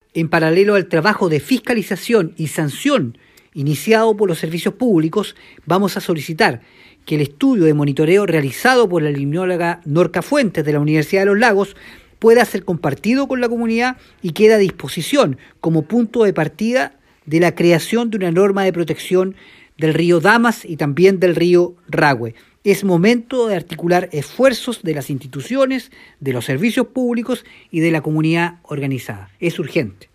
en paralelo al trabajo de fiscalización y sanción iniciado por los servicios públicos, vamos a solicitar que el estudio de monitoreo realizado por la limnóloga Norca Fuentes de la Universidad de los Lagos pueda ser compartido con la comunidad y quede a disposición como punto de partida de la creación de una norma de protección del río Damas y también del río Rahue. Es momento de articular esfuerzos de las instituciones, de los servicios públicos y de la comunidad organizada. Es urgente.